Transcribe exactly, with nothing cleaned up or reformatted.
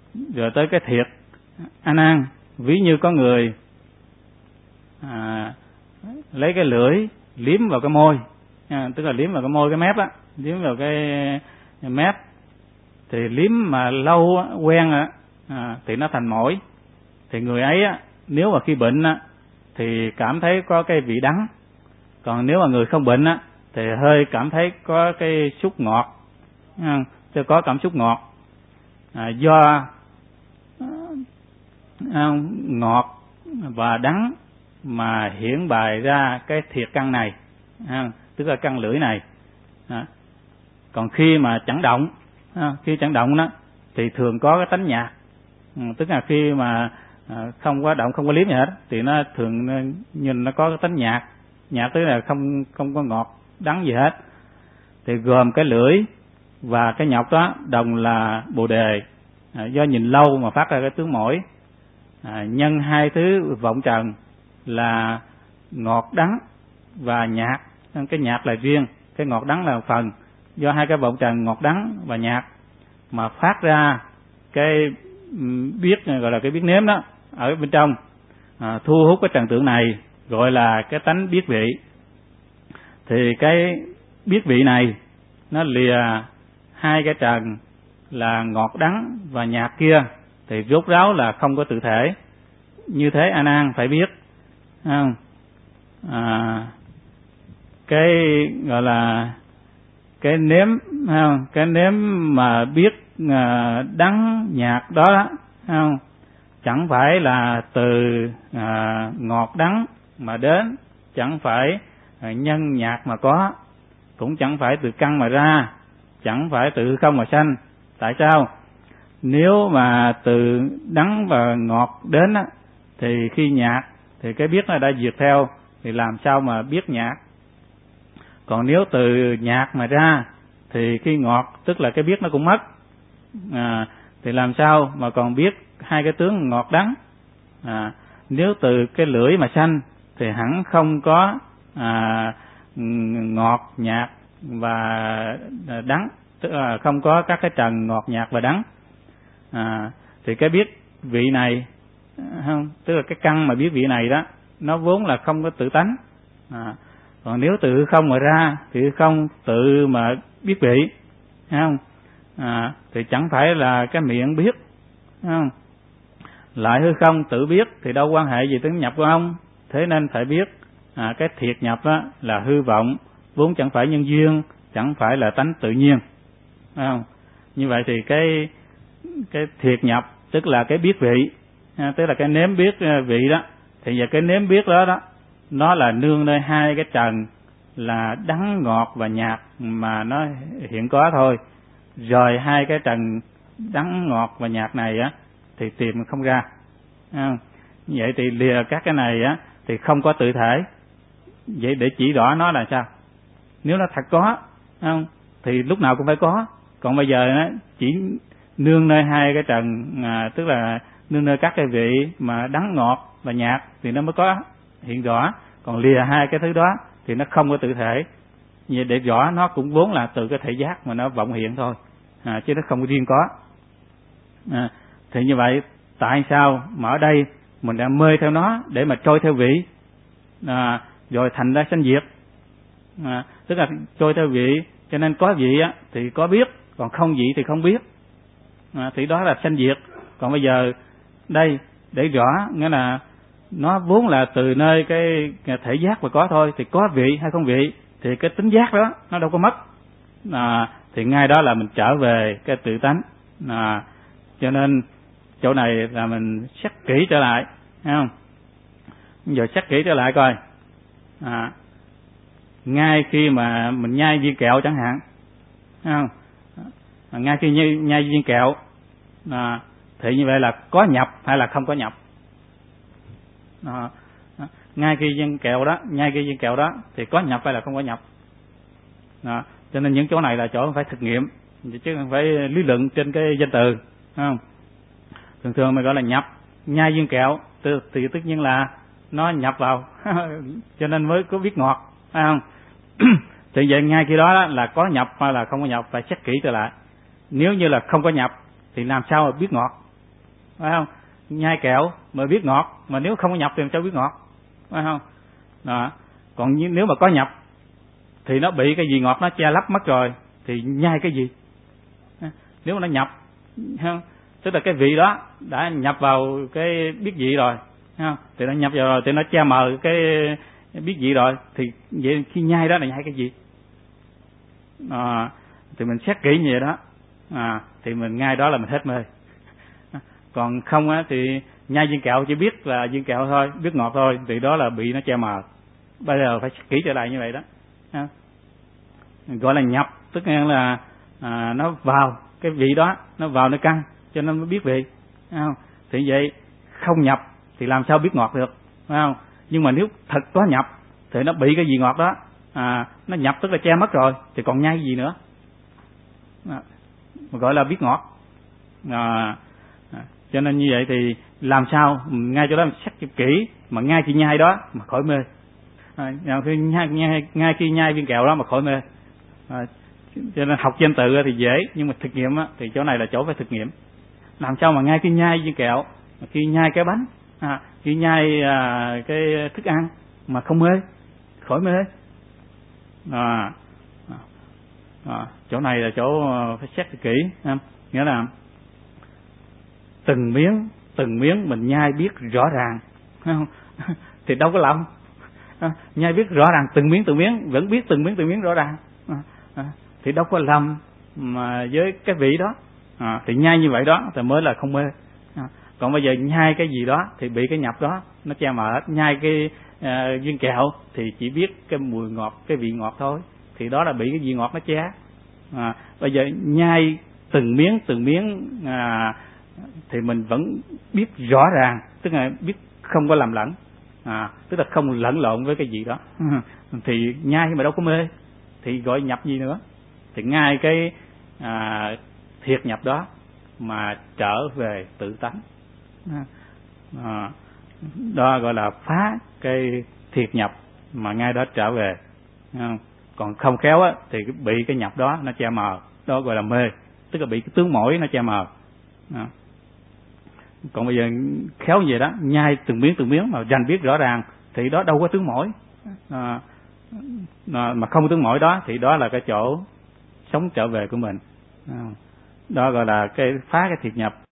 rồi tới cái thiệt. A Nan, ví như có người à, lấy cái lưỡi liếm vào cái môi, à, tức là liếm vào cái môi, cái mép á, liếm vào cái mép, thì liếm mà lâu quen á, à, thì nó thành mỏi. Thì người ấy á, nếu mà khi bệnh á, thì cảm thấy có cái vị đắng. Còn nếu mà người không bệnh á, thì hơi cảm thấy có cái xúc ngọt, à, có cảm xúc ngọt. À, do à, ngọt và đắng mà hiển bày ra cái thiệt căn này, à, tức là căn lưỡi này. À, còn khi mà chẳng động, à, khi chẳng động đó thì thường có cái tánh nhạt, ừ, tức là khi mà à, không có động, không có liếm gì hết thì nó thường nhìn nó có cái tánh nhạt, nhạt tức là không không có ngọt đắng gì hết. Thì gồm cái lưỡi và cái nhọc đó đồng là bồ đề, à, do nhìn lâu mà phát ra cái tướng mỏi. À, nhân hai thứ vọng trần là ngọt đắng và nhạt, cái nhạt là riêng, cái ngọt đắng là một phần. Do hai cái vọng trần ngọt đắng và nhạt mà phát ra cái biết, gọi là cái biết nếm đó ở bên trong, à, thu hút cái trần tượng này, gọi là cái tánh biết vị. Thì cái biết vị này nó lìa hai cái trần là ngọt đắng và nhạt kia, thì rốt ráo là không có tự thể. Như thế A Nan phải biết, không? À, cái gọi là cái nếm, không? Cái nếm mà biết à, đắng nhạt đó, đó không? Chẳng phải là từ à, ngọt đắng mà đến, chẳng phải à, nhân nhạt mà có, cũng chẳng phải từ căn mà ra, chẳng phải từ không mà sanh. Tại sao? Nếu mà từ đắng và ngọt đến á, thì khi nhạt thì cái biết nó đã diệt theo, thì làm sao mà biết nhạt? Còn nếu từ nhạt mà ra thì khi ngọt, tức là cái biết nó cũng mất, à, thì làm sao mà còn biết hai cái tướng ngọt đắng? À, nếu từ cái lưỡi mà sanh thì hẳn không có à, ngọt nhạt và đắng, tức là không có các cái trần ngọt nhạt và đắng. À, thì cái biết vị này, không, tức là cái căn mà biết vị này đó, nó vốn là không có tự tánh. À, còn nếu từ không mà ra thì không tự mà biết vị, không, à, thì chẳng phải là cái miệng biết, không, lại hư không tự biết thì đâu quan hệ gì tới nhập của ông. Thế nên phải biết à, cái thiệt nhập đó là hư vọng, vốn chẳng phải nhân duyên, chẳng phải là tánh tự nhiên, không? Như vậy thì cái cái thiệt nhập tức là cái biết vị, à, tức là cái nếm biết vị đó. Thì giờ cái nếm biết đó đó, nó là nương nơi hai cái trần là đắng ngọt và nhạt mà nó hiện có thôi. Rồi hai cái trần đắng ngọt và nhạt này á thì tìm không ra. À, vậy thì lìa các cái này á thì không có tự thể. Vậy để chỉ rõ nó là sao? Nếu nó thật có, không, thì lúc nào cũng phải có. Còn bây giờ nó chỉ nương nơi hai cái trần, à, tức là nương nơi các cái vị mà đắng ngọt và nhạt thì nó mới có hiện rõ. Còn lìa hai cái thứ đó thì nó không có tự thể. Vậy để rõ nó cũng vốn là từ cái thể giác mà nó vọng hiện thôi, à, chứ nó không riêng có. À, thì như vậy tại sao mà ở đây mình đã mê theo nó để mà trôi theo vị, à, rồi thành ra sanh diệt, à, tức là trôi theo vị, cho nên có vị á, thì có biết, còn không vị thì không biết, à, thì đó là sanh diệt. Còn bây giờ đây để rõ, nghĩa là nó vốn là từ nơi cái thể giác mà có thôi, thì có vị hay không vị thì cái tính giác đó nó đâu có mất, à, thì ngay đó là mình trở về cái tự tánh. À, cho nên chỗ này là mình xét kỹ trở lại, thấy không? Giờ xét kỹ trở lại coi, à, ngay khi mà mình nhai viên kẹo chẳng hạn, thấy không? À, ngay khi nhai, nhai viên kẹo, à, thì như vậy là có nhập hay là không có nhập? À, ngay khi viên kẹo đó, nhai cái viên kẹo đó thì có nhập hay là không có nhập? À, cho nên những chỗ này là chỗ phải thực nghiệm, chứ không phải lý luận trên cái danh từ, không? Thường thường mình gọi là nhập, nhai viên kẹo thì tất nhiên là nó nhập vào cho nên mới có biết ngọt, phải không? Thì vậy ngay khi đó là có nhập hay là không có nhập phải xét kỹ trở lại. Nếu như là không có nhập thì làm sao mà biết ngọt, phải không? Nhai kẹo mà biết ngọt, mà nếu không có nhập thì làm sao biết ngọt, phải không? Đó. Còn nếu mà có nhập thì nó bị cái gì ngọt nó che lấp mất rồi thì nhai cái gì? Nếu mà nó nhập, không? Tức là cái vị đó đã nhập vào cái biết vị rồi, không? Thì nó nhập vào rồi thì nó che mờ cái biết vị rồi, thì vậy khi nhai đó là nhai cái gì? À, thì mình xét kỹ như vậy đó, à, thì mình ngay đó là mình hết mê. Còn không á thì nhai viên kẹo chỉ biết là viên kẹo thôi, biết ngọt thôi, thì đó là bị nó che mờ. Bây giờ phải kỹ trở lại như vậy đó, à, gọi là nhập, tức là à, nó vào cái vị đó, nó vào nó căng cho nên mới biết vị, phải không? Thì vậy không nhập thì làm sao biết ngọt được, phải không? Nhưng mà nếu thật có nhập thì nó bị cái gì ngọt đó, à, nó nhập tức là che mất rồi thì còn nhai gì nữa, à, gọi là biết ngọt. À, à, cho nên như vậy thì làm sao ngay chỗ đó mình xét kỹ, mà ngay khi nhai đó mà khỏi mê, à, khi nhai, nhai, ngay khi nhai viên kẹo đó mà khỏi mê. À, cho nên học danh tự thì dễ, nhưng mà thực nghiệm á, thì chỗ này là chỗ phải thực nghiệm. Làm sao mà ngay khi nhai viên kẹo, khi nhai cái bánh, à, khi nhai à, cái thức ăn mà không mê, khỏi mê. À, à, chỗ này là chỗ phải xét kỹ, à, nghĩa là từng miếng từng miếng mình nhai biết rõ ràng, không? Thì đâu có lầm, à, nhai biết rõ ràng từng miếng từng miếng vẫn biết từng miếng từng miếng rõ ràng, à, à, thì đâu có lầm mà với cái vị đó, à, thì nhai như vậy đó thì mới là không mê. À, còn bây giờ nhai cái gì đó thì bị cái nhập đó nó che mờ hết. Nhai cái à, viên kẹo thì chỉ biết cái mùi ngọt, cái vị ngọt thôi, thì đó là bị cái vị ngọt nó che. À, bây giờ nhai từng miếng từng miếng à, thì mình vẫn biết rõ ràng, tức là biết không có lầm lẫn, à, tức là không lẫn lộn với cái gì đó, thì nhai mà đâu có mê, thì gọi nhập gì nữa. Thì ngay cái à, thiệt nhập đó mà trở về tự tánh, à, đó gọi là phá cái thiệt nhập mà ngay đó trở về. Còn không khéo á thì bị cái nhập đó nó che mờ, đó gọi là mê, tức là bị cái tướng mỗi nó che mờ. À, còn bây giờ khéo vậy đó, nhai từng miếng từng miếng mà rành biết rõ ràng thì đó đâu có tướng mỗi, à, mà không tướng mỗi đó thì đó là cái chỗ sống trở về của mình, à, đó gọi là cái phá cái thiệt nhập